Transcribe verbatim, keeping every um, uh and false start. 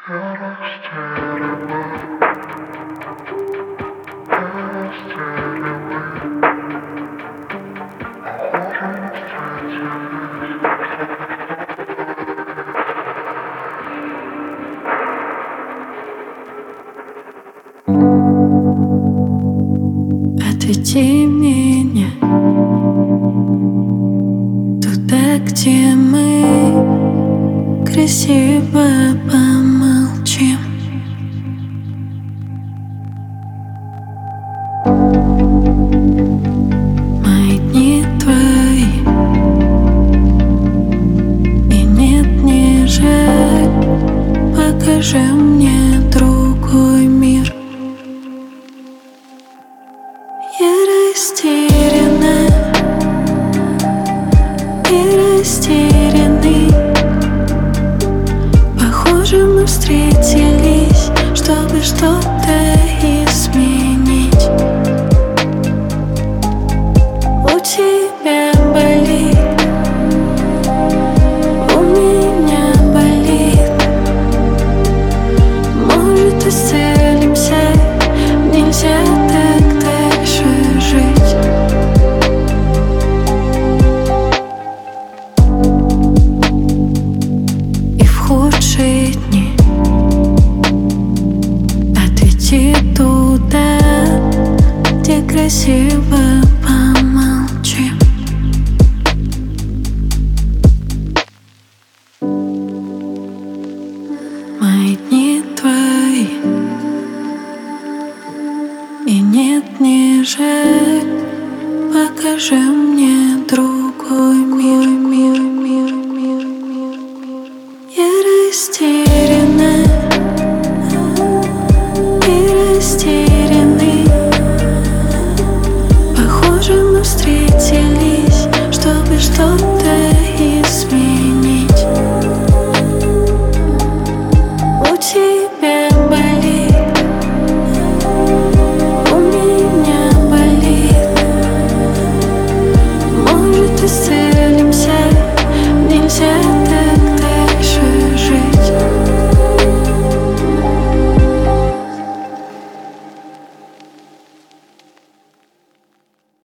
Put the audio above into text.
Отведи меня туда, где мы красиво помолчим. Мои дни твои, и нет, не жаль. Покажи мне другой мир. Я растеряна и растерянный. Похоже, мы встретились, чтобы что-то изменить. У тебя болит, у меня болит. Может, исцелимся, нельзя так дальше жить. И в худшие дни отведи туда, где красиво помолчим. Мои дни твои, и нет, не жаль. Покажи мне друг.